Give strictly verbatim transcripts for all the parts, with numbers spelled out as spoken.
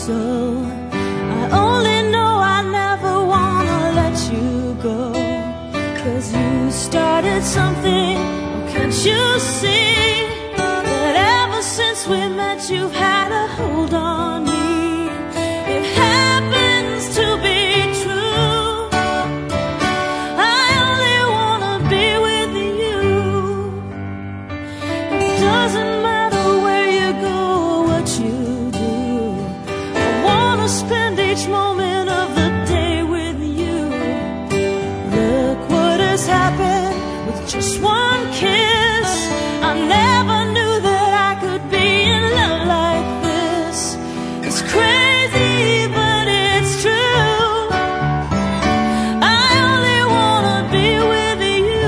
so. I only know I never wanna let you go, 'cause you started something, can't you see that ever since we met you've had a hold on me? It happens to be true, I only wanna be with you. It doesn't matter where you go or what you do, I wanna spend each moment of the day with you. Look what has happened with just one kiss. I never knew that I could be in love like this. It's crazy, but it's true, I only wanna be with you.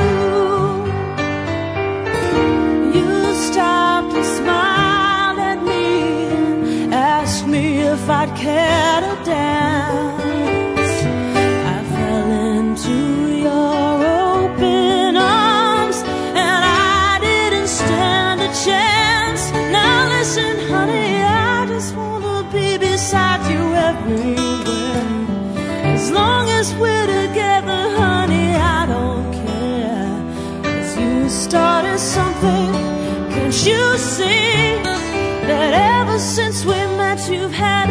You stopped and smiled at me, asked me if I'd care to dance. I fell into your open arms, and I didn't stand a chance. Now listen, honey, I just wanna be beside you everywhere. As long as we're together, honey, I don't care. 'Cause you started something, can't you see that ever since we met you've had